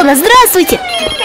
Петровна, здравствуйте!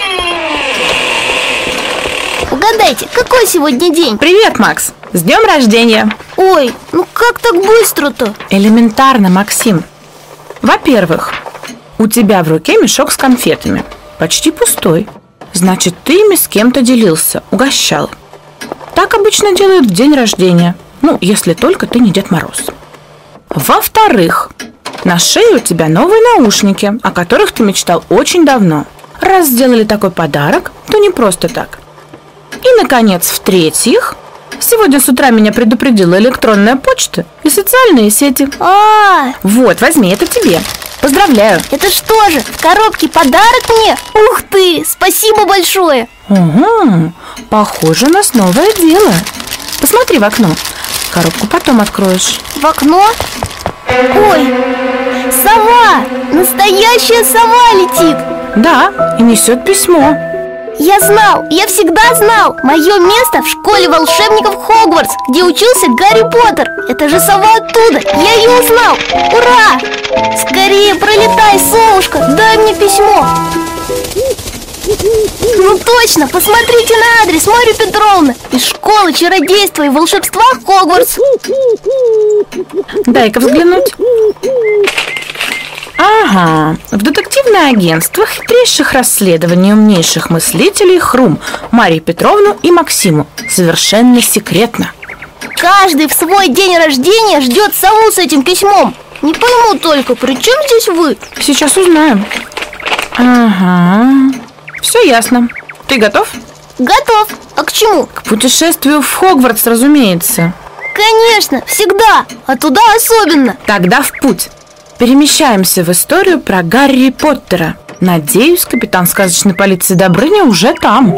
Угадайте, какой сегодня день? Привет, Макс! С днем рождения! Ой, ну как так быстро-то? Элементарно, Максим. Во-первых, у тебя в руке мешок с конфетами. Почти пустой. Значит, ты ими с кем-то делился, угощал. Так обычно делают в день рождения. Ну, если только ты не Дед Мороз. Во-вторых, на шее у тебя новые наушники, о которых ты мечтал очень давно. Раз сделали такой подарок, то не просто так. И, наконец, в-третьих, сегодня с утра меня предупредила электронная почта и социальные сети. Вот, возьми, это тебе. Поздравляю. Это что же, в коробке подарок мне? Ух ты, спасибо большое. Угу, похоже, у нас новое дело. Посмотри в окно. Коробку потом откроешь. В окно? Ой, сова! Настоящая сова летит. Да, и несет письмо. Я знал, я всегда знал. Мое место в школе волшебников Хогвартс, где учился Гарри Поттер. Это же сова оттуда, я ее узнал. Ура! Скорее пролетай, совушка, дай мне письмо. Ну точно, посмотрите на адрес, Марья Петровна, из школы чародейства и волшебства Хогвартс. Дай-ка взглянуть. Ага, в детективное агентство хитрейших расследований умнейших мыслителей ХРУМ Марию Петровну и Максиму. Совершенно секретно. Каждый в свой день рождения ждет сову с этим письмом. Не пойму только, при чем здесь вы? Сейчас узнаем. Ага, все ясно. Ты готов? Готов. А к чему? К путешествию в Хогвартс, разумеется. Конечно, всегда, а туда особенно. Тогда в путь. Перемещаемся в историю про Гарри Поттера. Надеюсь, капитан сказочной полиции Добрыня уже там.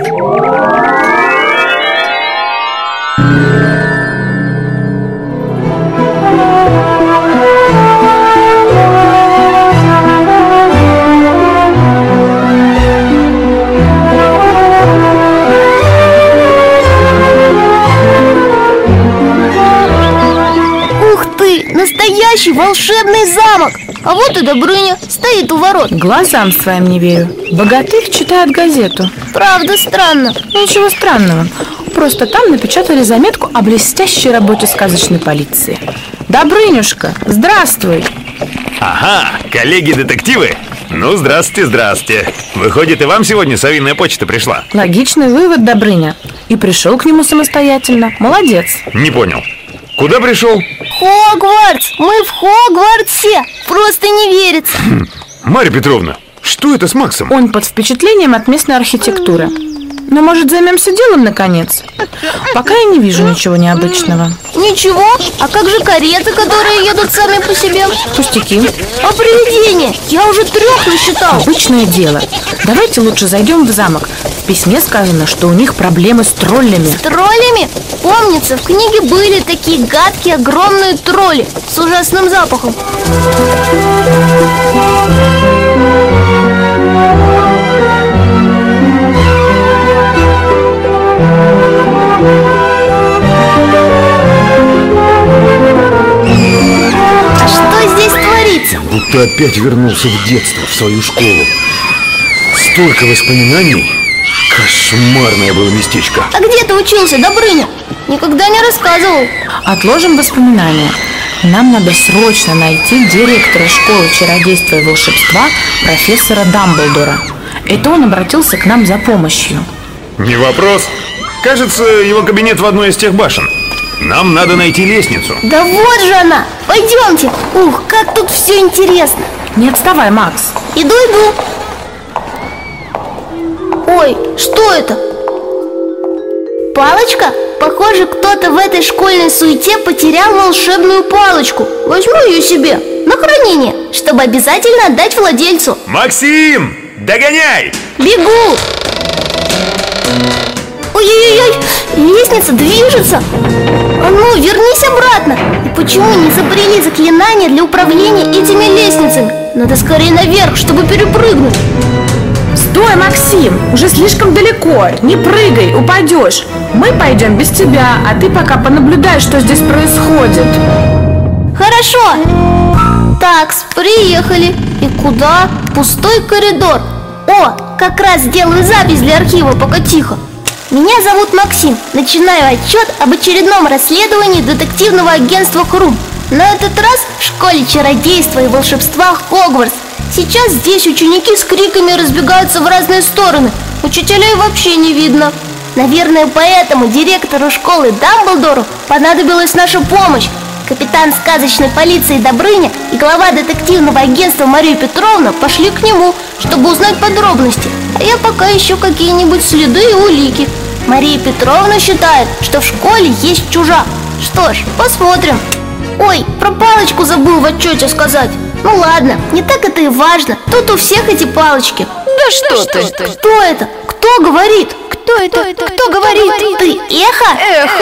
Настоящий волшебный замок. А вот и Добрыня стоит у ворот. Глазам своим не верю. Богатырь читает газету. Правда странно. Ничего странного. Просто там напечатали заметку о блестящей работе сказочной полиции. Добрынюшка, здравствуй. Ага, коллеги-детективы. Ну, здравствуйте, здравствуйте. Выходит, и вам сегодня совиная почта пришла? Логичный вывод, Добрыня. И пришел к нему самостоятельно. Молодец. Не понял. Куда пришел? Хогвартс! Мы в Хогвартсе! Просто не верится. Марья Петровна, что это с Максом? Он под впечатлением от местной архитектуры. Но, может, займемся делом, наконец? Пока я не вижу ничего необычного. Ничего? А как же кареты, которые едут сами по себе? Пустяки. А привидения? Я уже 3 насчитал. Обычное дело. Давайте лучше зайдем в замок. В письме сказано, что у них проблемы с троллями. С троллями? Помнится, в книге были такие гадкие огромные тролли с ужасным запахом. А что здесь творится? Будто опять вернулся в детство, в свою школу. Столько воспоминаний. Кошмарное было местечко. А где ты учился, Добрыня? Никогда не рассказывал. Отложим воспоминания. Нам надо срочно найти директора школы чародейства и волшебства профессора Дамблдора. Это он обратился к нам за помощью. Не вопрос. Кажется, его кабинет в одной из тех башен. Нам надо найти лестницу. Да вот же она! Пойдемте! Ух, как тут все интересно! Не отставай, Макс. Иду. Ой, что это? Палочка? Похоже, кто-то в этой школьной суете потерял волшебную палочку. Возьму ее себе на хранение, чтобы обязательно отдать владельцу. Максим, догоняй! Бегу! Ой-ой-ой, лестница движется. А ну, вернись обратно. И почему не изобрели заклинание для управления этими лестницами? Надо скорее наверх, чтобы перепрыгнуть. Стой, Максим, уже слишком далеко. Не прыгай, упадешь. Мы пойдем без тебя, а ты пока понаблюдай, что здесь происходит. Хорошо. Такс, приехали. И куда? Пустой коридор. О, как раз сделаю запись для архива, пока тихо. Меня зовут Максим. Начинаю отчет об очередном расследовании детективного агентства ХРУМ. На этот раз в школе чародейства и волшебства Хогвартс. Сейчас здесь ученики с криками разбегаются в разные стороны. Учителей вообще не видно. Наверное, поэтому директору школы Дамблдору понадобилась наша помощь. Капитан сказочной полиции Добрыня и глава детективного агентства Мария Петровна пошли к нему, чтобы узнать подробности. А я пока ищу какие-нибудь следы и улики. Мария Петровна считает, что в школе есть чужак. Что ж, посмотрим. Ой, про палочку забыл в отчете сказать. Ну ладно, не так это и важно. Тут у всех эти палочки. Да что ты? Кто это? Кто говорит? Кто это? Кто говорит? Ты эхо?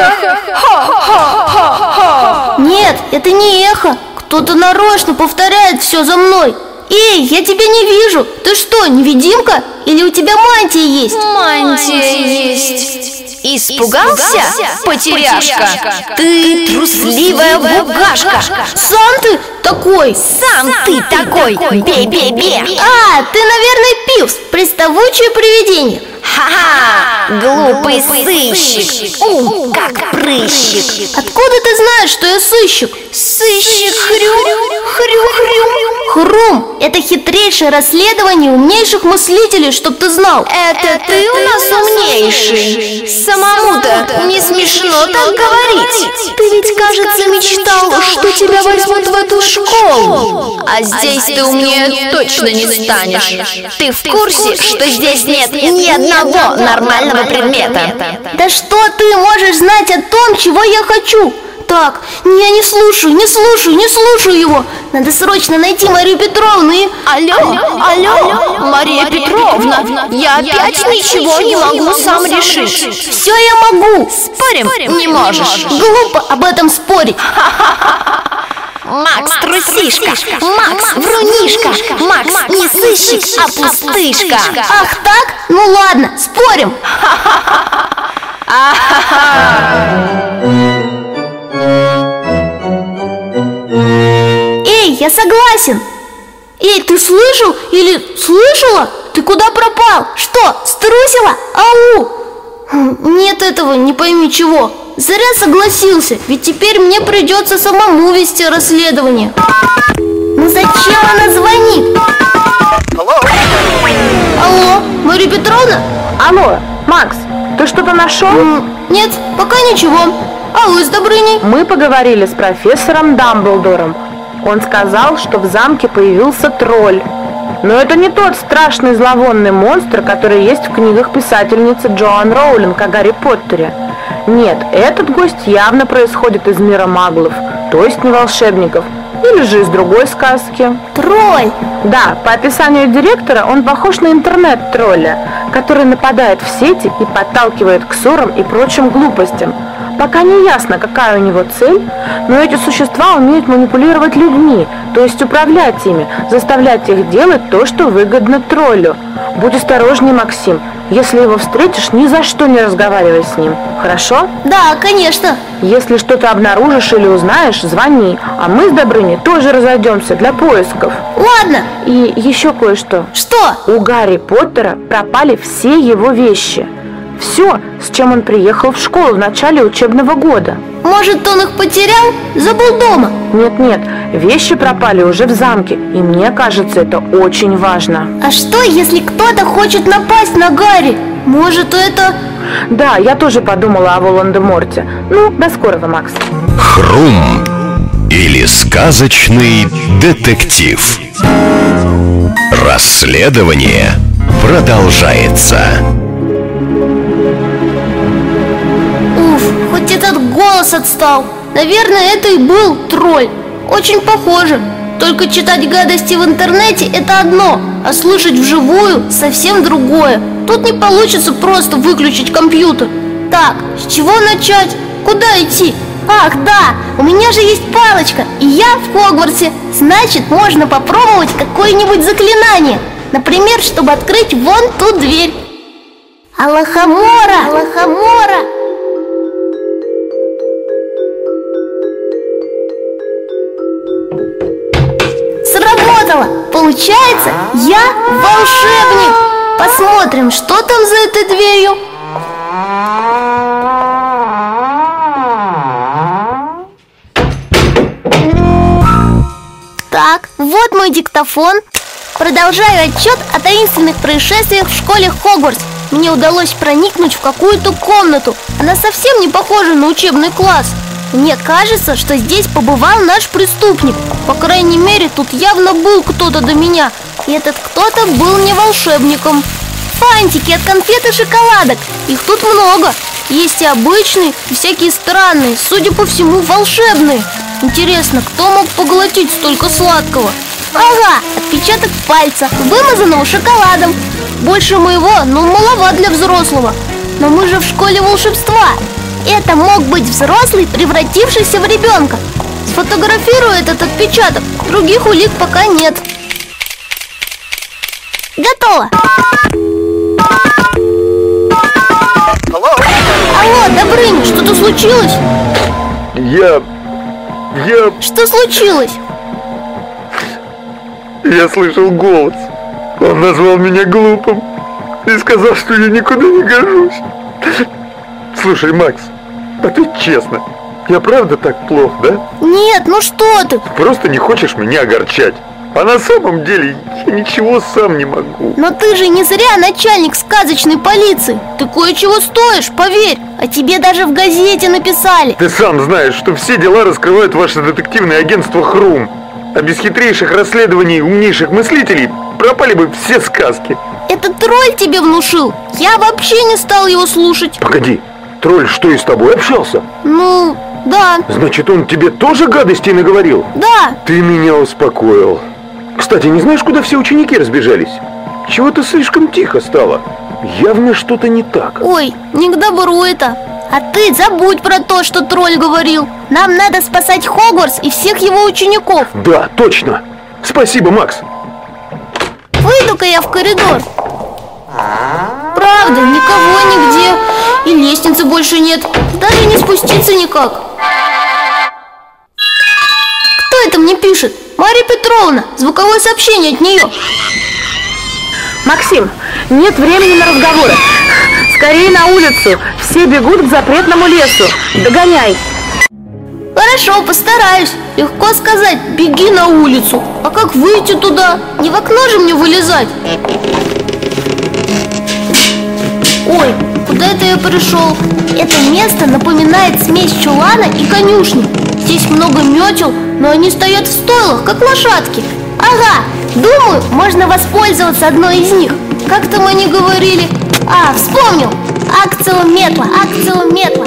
Нет, это не эхо. Кто-то нарочно повторяет все за мной. Эй, я тебя не вижу. Ты что, невидимка? Или у тебя мантия есть? Мантия есть. Испугался, потеряшка? Ты трусливая букашка. Сам ты такой? Сам ты такой. Бе-бе-бе. А, ты, наверное, Пивз, приставучее привидение. Ха-ха, глупый сыщик. Как прыщик. Откуда ты знаешь, что я сыщик? Сыщик ХРУМ – это хитрейшее расследование умнейших мыслителей, чтоб ты знал. Это ты у нас умнейший. Самому-то не смешно так говорить. Ты ведь, кажется, мечтал, что тебя возьмут в эту школу. А здесь ты умнее точно не станешь. Ты в курсе, что здесь нет ни одного нормального предмета? Да что ты можешь знать о том, чего я хочу? Так, я не слушаю его. Надо срочно найти Марию Петровну и... Алло, Мария Петровна, я опять ничего не могу сам решить. Все я могу. Спорим, не можешь. Глупо об этом спорить. Макс трусишка, Макс врунишка, Макс не сыщик, а пустышка. Ах так? Ну ладно, спорим. Эй, я согласен. Эй, ты слышал или слышала? Ты куда пропал? Что, струсила? Ау! Нет этого, не пойми чего. Зря согласился, ведь теперь мне придется самому вести расследование. Ну зачем она звонит? Алло, Мария Петровна? Алло, Макс, ты что-то нашел? Нет, пока ничего. А вы с Добрыней? Мы поговорили с профессором Дамблдором. Он сказал, что в замке появился тролль. Но это не тот страшный зловонный монстр, который есть в книгах писательницы Джоан Роулинг о Гарри Поттере. Нет, этот гость явно происходит из мира маглов, то есть не волшебников, или же из другой сказки. Тролль! Да, по описанию директора он похож на интернет-тролля, который нападает в сети и подталкивает к ссорам и прочим глупостям. Пока не ясно, какая у него цель, но эти существа умеют манипулировать людьми, то есть управлять ими, заставлять их делать то, что выгодно троллю. Будь осторожней, Максим. Если его встретишь, ни за что не разговаривай с ним. Хорошо? Да, конечно. Если что-то обнаружишь или узнаешь, звони. А мы с Добрыней тоже разойдемся для поисков. Ладно. И еще кое-что. Что? У Гарри Поттера пропали все его вещи. Все, с чем он приехал в школу в начале учебного года. Может, он их потерял? Забыл дома? Нет, вещи пропали уже в замке. И мне кажется, это очень важно. А что, если кто-то хочет напасть на Гарри? Может, это... Да, я тоже подумала о Волан-де-Морте. Ну, до скорого, Макс. ХРУМ или сказочный детектив. Расследование продолжается. Уф, хоть этот голос отстал. Наверное, это и был тролль. Очень похоже. Только читать гадости в интернете – это одно, а слышать вживую – совсем другое. Тут не получится просто выключить компьютер. Так, с чего начать? Куда идти? Ах, да, у меня же есть палочка, и я в Хогвартсе. Значит, можно попробовать какое-нибудь заклинание. Например, чтобы открыть вон ту дверь. Алахамора! Алахамора! Сработало! Получается, я волшебник! Посмотрим, что там за этой дверью. Так, вот мой диктофон. Продолжаю отчет о таинственных происшествиях в школе Хогвартс. Мне удалось проникнуть в какую-то комнату. Она совсем не похожа на учебный класс. Мне кажется, что здесь побывал наш преступник. По крайней мере, тут явно был кто-то до меня. И этот кто-то был не волшебником. Фантики от конфет и шоколадок. Их тут много. Есть и обычные, и всякие странные. Судя по всему, волшебные. Интересно, кто мог поглотить столько сладкого? Ага, отпечаток пальца, вымазанного шоколадом. Больше моего, но маловат для взрослого. Но мы же в школе волшебства. Это мог быть взрослый, превратившийся в ребенка. Сфотографирую этот отпечаток. Других улик пока нет. Готово. Алло, Добрыня, что-то случилось? Что случилось? Я слышал голос. Он назвал меня глупым и сказал, что я никуда не гожусь. Слушай, Макс, а ты честно, я правда так плох, да? Нет, ну что ты? Просто не хочешь меня огорчать. А на самом деле я ничего сам не могу. Но ты же не зря начальник сказочной полиции. Ты кое-чего стоишь, поверь. А тебе даже в газете написали. Ты сам знаешь, что все дела раскрывают ваше детективное агентство «Хрум». А без хитрейших расследований умнейших мыслителей пропали бы все сказки. Этот тролль тебе внушил. Я вообще не стал его слушать. Погоди, тролль что, и с тобой общался? Ну, да. Значит, он тебе тоже гадостей наговорил? Да. Ты меня успокоил. Кстати, не знаешь, куда все ученики разбежались? Чего-то слишком тихо стало. Явно что-то не так. Ой, не к добру это. А ты забудь про то, что тролль говорил. Нам надо спасать Хогвартс и всех его учеников. Да, точно. Спасибо, Макс. Выйду-ка я в коридор. Правда, никого нигде. И лестницы больше нет. Даже не спуститься никак. Кто это мне пишет? Мария Петровна. Звуковое сообщение от нее. Максим, нет времени на разговоры. Скорее на улицу. Все бегут к запретному лесу. Догоняй. Хорошо, постараюсь. Легко сказать, беги на улицу. А как выйти туда? Не в окно же мне вылезать. Ой, куда это я пришел? Это место напоминает смесь чулана и конюшни. Здесь много метел, но они стоят в стойлах, как лошадки. Ага, думаю, можно воспользоваться одной из них. Как там они говорили? А, вспомнил! Акциометла, акциометла.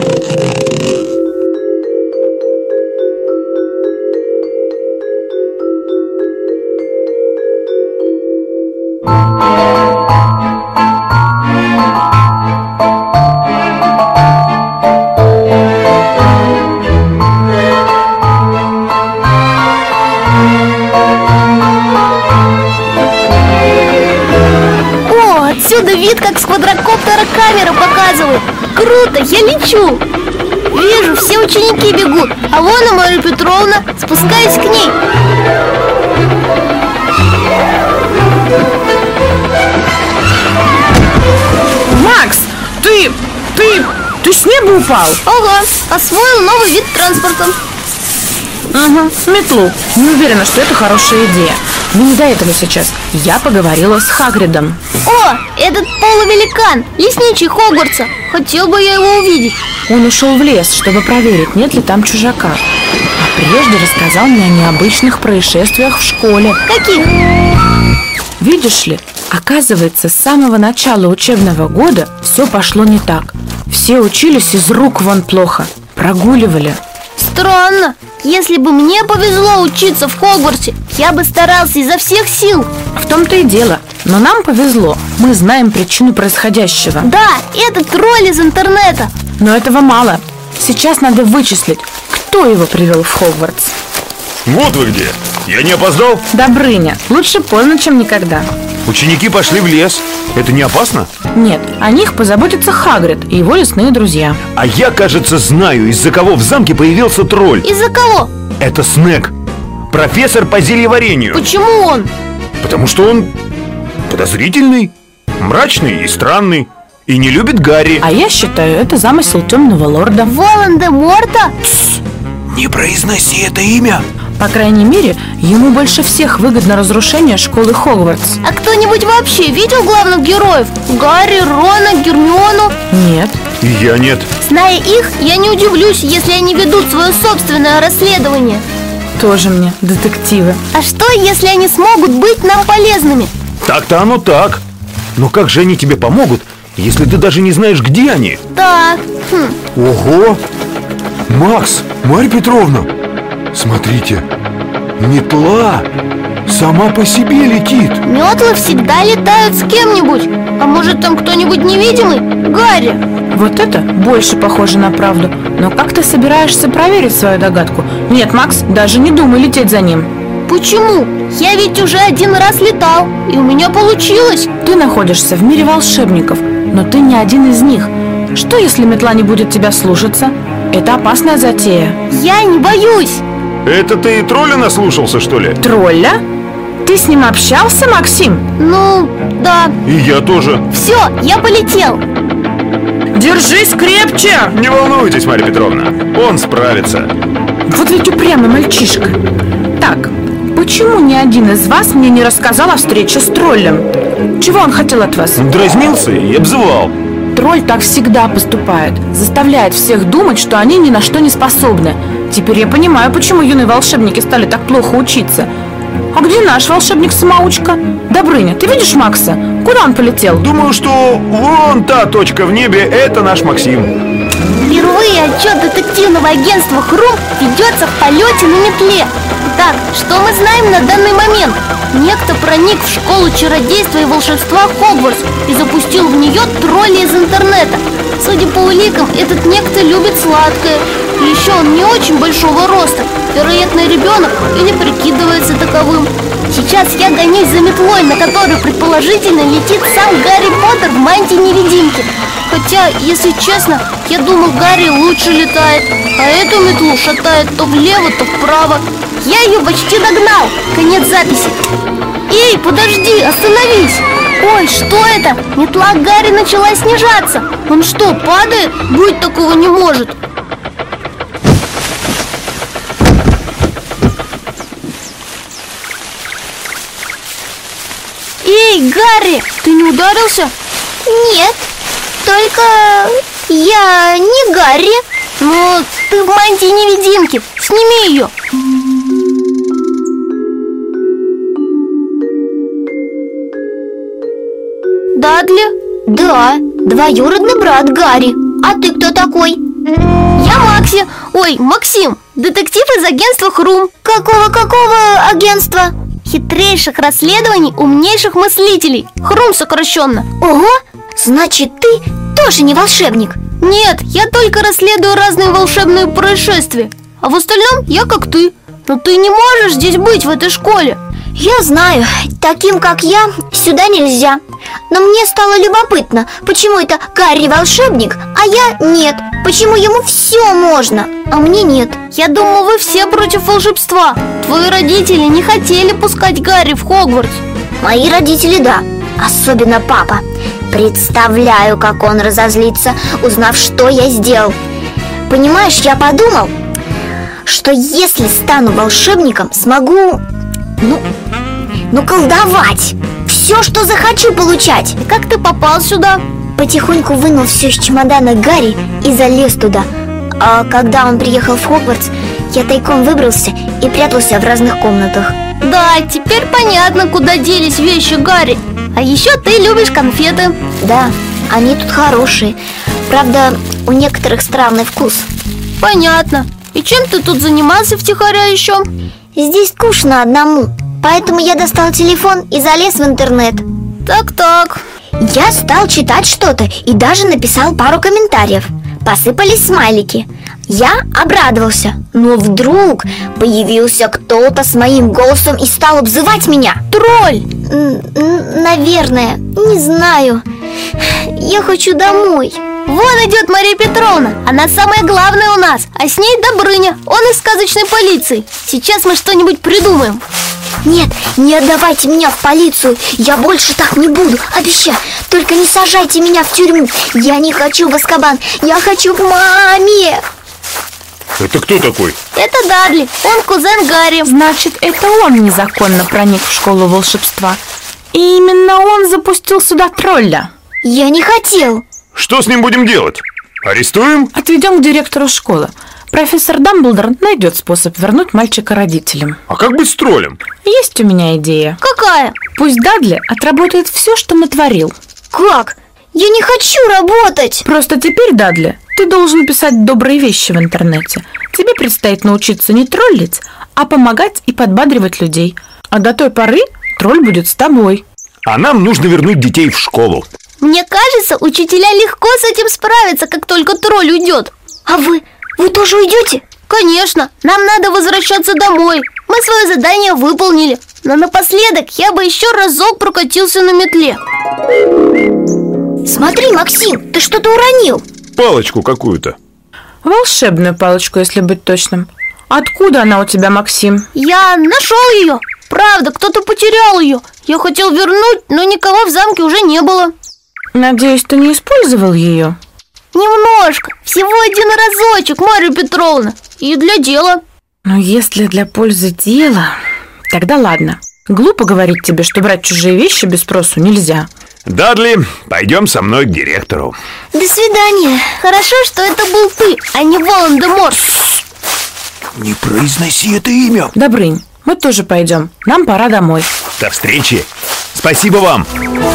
Отсюда вид, как с квадрокоптера камера показывает. Круто, я лечу. Вижу, все ученики бегут. А вон и Мария Петровна. Спускаюсь к ней. Макс, ты с неба упал? Ага, освоил новый вид транспорта. Угу, метлу. Не уверена, что это хорошая идея. Но не до этого сейчас. Я поговорила с Хагридом. О, этот полувеликан, лесничий Хогвартса. Хотел бы я его увидеть. Он ушел в лес, чтобы проверить, нет ли там чужака. А прежде рассказал мне о необычных происшествиях в школе. Каких? Видишь ли, оказывается, с самого начала учебного года все пошло не так. Все учились из рук вон плохо. Прогуливали. Странно. Если бы мне повезло учиться в Хогвартсе, я бы старался изо всех сил. В том-то и дело. Но нам повезло. Мы знаем причину происходящего. Да, это тролль из интернета. Но этого мало. Сейчас надо вычислить, кто его привел в Хогвартс. Вот вы где. Я не опоздал? Добрыня, лучше поздно, чем никогда. Ученики пошли в лес. Это не опасно? Нет, о них позаботится Хагрид и его лесные друзья. А я, кажется, знаю, из-за кого в замке появился тролль. Из-за кого? Это Снег. Профессор по зельеварению. Почему он? Потому что он подозрительный. мрачный и странный, и не любит Гарри. А я считаю, это замысел темного лорда. Волан-де-Морта? Не произноси это имя. По крайней мере, ему больше всех выгодно разрушение школы Хогвартс. А кто-нибудь вообще видел главных героев? Гарри, Рона, Гермиону? Нет. И я нет. Зная их, я не удивлюсь, если они ведут свое собственное расследование. Тоже мне детективы. А что, если они смогут быть нам полезными? Так-то оно так. Но как же они тебе помогут, если ты даже не знаешь, где они? Да. Ого! Макс, Марья Петровна, смотрите, метла сама по себе летит. Метлы всегда летают с кем-нибудь. А может, там кто-нибудь невидимый? Гарри. Вот это больше похоже на правду. Но как ты собираешься проверить свою догадку? Нет, Макс, даже не думай лететь за ним. Почему? Я ведь уже один раз летал, и у меня получилось. Ты находишься в мире волшебников, но ты не один из них. Что, если метла не будет тебя слушаться? Это опасная затея. Я не боюсь. Это ты тролля наслушался, что ли? Тролля? Ты с ним общался, Максим? Ну, да. И я тоже. Все, я полетел. Держись крепче! Не волнуйтесь, Марья Петровна, он справится. Вот ведь упрямый мальчишка. Так, почему ни один из вас мне не рассказал о встрече с троллем? Чего он хотел от вас? Дразнился и обзывал. Тролль так всегда поступает. Заставляет всех думать, что они ни на что не способны. Теперь я понимаю, почему юные волшебники стали так плохо учиться. А где наш волшебник-самоучка? Добрыня, ты видишь Макса? Куда он полетел? Думаю, что вон та точка в небе – это наш Максим. Впервые отчет детективного агентства «Хрум» ведется в полете на метле. Так, что мы знаем на данный момент? Некто проник в школу чародейства и волшебства Хогвартс и запустил в нее тролли из интернета. Судя по уликам, этот некто любит сладкое. И еще он не очень большого роста. Вероятно, ребенок или прикидывается таковым. Сейчас я гонюсь за метлой, на которой предположительно летит сам Гарри Поттер в мантии-невидимки. Хотя, если честно, я думаю, Гарри лучше летает, а эту метлу шатает то влево, то вправо. Я ее почти догнал. Конец записи. Эй, подожди, остановись. Ой, что это? Метла Гарри начала снижаться. Он что, падает? Быть такого не может. Эй, Гарри, ты не ударился? Нет, только я не Гарри. Но ты в мантии-невидимки. Сними ее. Дадли? Да, двоюродный брат Гарри. А ты кто такой? Я Макси. Ой, Максим. Детектив из агентства «Хрум». Какого агентства? Хитрейших расследований умнейших мыслителей. «Хрум» сокращенно. Ого, значит ты тоже не волшебник? Нет, я только расследую разные волшебные происшествия. А в остальном я как ты. Но ты не можешь здесь быть в этой школе. Я знаю, таким как я сюда нельзя. Но мне стало любопытно, почему это Гарри волшебник, а я нет. Почему ему все можно, а мне нет? Я думал, вы все против волшебства. Твои родители не хотели пускать Гарри в Хогвартс. Мои родители, да, особенно папа. Представляю, как он разозлится, узнав, что я сделал. Понимаешь, я подумал, что если стану волшебником, смогу, колдовать. Все, что захочу, получать. И как ты попал сюда? Потихоньку вынул все из чемодана Гарри и залез туда. А когда он приехал в Хогвартс, я тайком выбрался и прятался в разных комнатах. Да, теперь понятно, куда делись вещи Гарри. А еще ты любишь конфеты. Да, они тут хорошие. Правда, у некоторых странный вкус. Понятно. И чем ты тут занимался втихаря еще? Здесь скучно одному, поэтому я достал телефон и залез в интернет. Так. Я стал читать что-то и даже написал пару комментариев. Посыпались смайлики. Я обрадовался, но вдруг появился кто-то с моим голосом и стал обзывать меня. Тролль! Наверное, не знаю. Я хочу домой. Вон идет Мария Петровна. Она самая главная у нас. А с ней Добрыня. Он из сказочной полиции. Сейчас мы что-нибудь придумаем. Нет, не отдавайте меня в полицию. Я больше так не буду, обещаю. Только не сажайте меня в тюрьму. Я не хочу в Азкабан, я хочу к маме. Это кто такой? Это Дадли, он кузен Гарри. Значит, это он незаконно проник в школу волшебства. И именно он запустил сюда тролля. Я не хотел. Что с ним будем делать? Арестуем? Отведем к директору школы. Профессор Дамблдор найдет способ вернуть мальчика родителям. А как быть с троллем? Есть у меня идея. Какая? Пусть Дадли отработает все, что натворил. Как? Я не хочу работать. Просто теперь, Дадли, ты должен писать добрые вещи в интернете. Тебе предстоит научиться не троллить, а помогать и подбадривать людей. А до той поры тролль будет с тобой. А нам нужно вернуть детей в школу. Мне кажется, учителя легко с этим справятся, как только тролль уйдет. А вы? Вы тоже уйдете? Конечно, нам надо возвращаться домой. Мы свое задание выполнили. Но напоследок я бы еще разок прокатился на метле. Смотри, Максим, ты что-то уронил. Палочку какую-то. Волшебную палочку, если быть точным. Откуда она у тебя, Максим? Я нашел ее. Правда, кто-то потерял ее. Я хотел вернуть, но никого в замке уже не было. Надеюсь, ты не использовал ее? Немножко, всего один разочек, Марья Петровна. И для дела. Но если для пользы дела, тогда ладно. Глупо говорить тебе, что брать чужие вещи без спросу нельзя. Дадли, пойдем со мной к директору. До свидания. Хорошо, что это был ты, а не Волан-де-Морт. Не произноси это имя. Добрынь, мы тоже пойдем. Нам пора домой. До встречи. Спасибо вам.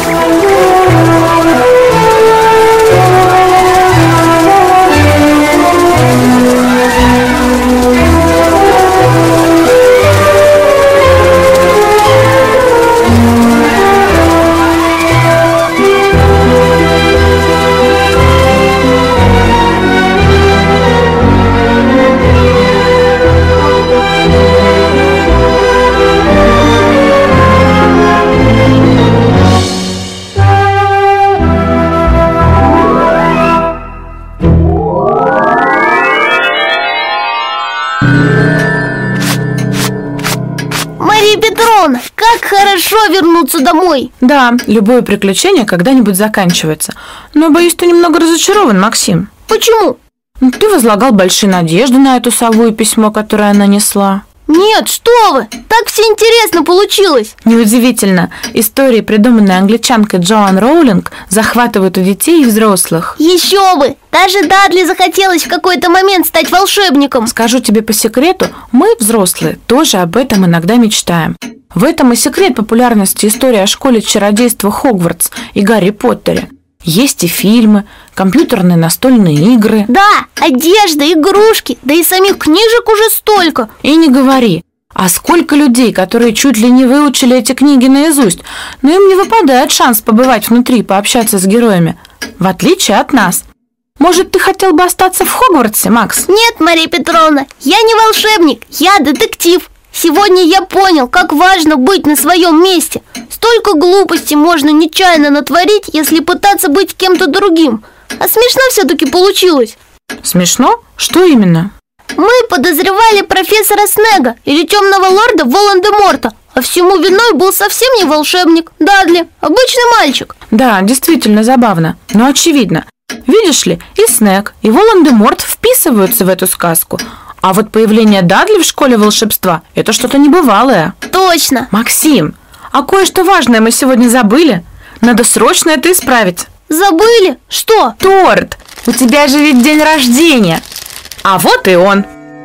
Мария Петровна, как хорошо вернуться домой. Да, любое приключение когда-нибудь заканчивается. Но, боюсь, ты немного разочарован, Максим. Почему? Ты возлагал большие надежды на эту сову и письмо, которое она несла. Нет, что вы, так все интересно получилось. Неудивительно, истории, придуманные англичанкой Джоан Роулинг, захватывают у детей и взрослых. Еще бы, даже Дадли захотелось в какой-то момент стать волшебником. Скажу тебе по секрету, мы, взрослые, тоже об этом иногда мечтаем. В этом и секрет популярности истории о школе чародейства Хогвартс и Гарри Поттере. Есть и фильмы, компьютерные настольные игры. Да, одежда, игрушки, да и самих книжек уже столько. И не говори. А сколько людей, которые чуть ли не выучили эти книги наизусть, но им не выпадает шанс побывать внутри и пообщаться с героями. В отличие от нас. Может, ты хотел бы остаться в Хогвартсе, Макс? Нет, Мария Петровна, я не волшебник, я детектив. Сегодня я понял, как важно быть на своем месте. Столько глупостей можно нечаянно натворить, если пытаться быть кем-то другим. А смешно все-таки получилось. Смешно? Что именно? Мы подозревали профессора Снега или темного лорда Волан-де-Морта, а всему виной был совсем не волшебник, Дадли, обычный мальчик. Да, действительно забавно, но очевидно. Видишь ли, и Снег, и Волан-де-Морт вписываются в эту сказку. А вот появление Дадли в школе волшебства – это что-то небывалое. Точно. Максим, а кое-что важное мы сегодня забыли. Надо срочно это исправить. Забыли? Что? Торт! У тебя же ведь день рождения. А вот и он.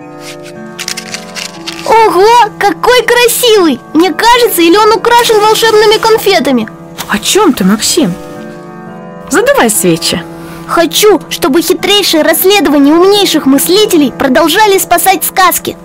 Ого, какой красивый! Мне кажется, или он украшен волшебными конфетами? О чем ты, Максим? Задувай свечи. Хочу, чтобы хитрейшие расследования умнейших мыслителей продолжали спасать сказки.